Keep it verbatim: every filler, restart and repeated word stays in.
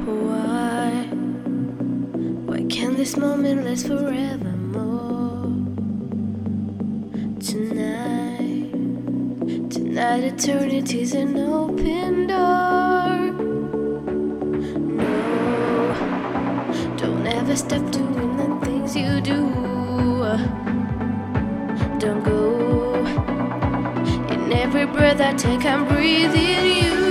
Why? Why can't this moment last forevermore? Tonight, tonight eternity's an open door. No, don't ever stop doing the things you do. Don't go. In every breath I take, I'm breathing you.